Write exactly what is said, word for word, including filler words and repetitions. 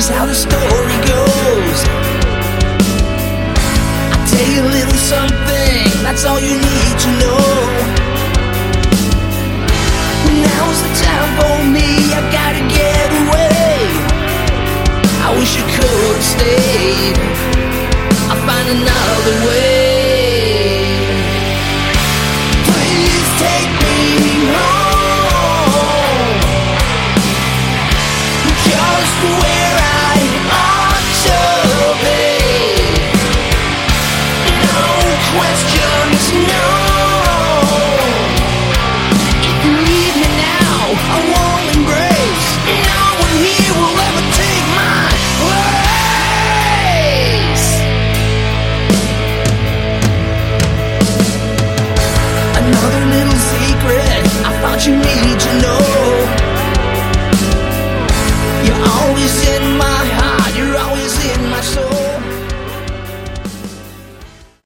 is how the story goes. I'll tell you a little something, that's all you need to know. Now's the time for me, I've gotta get away. I wish you could have stayed, I'll find another way.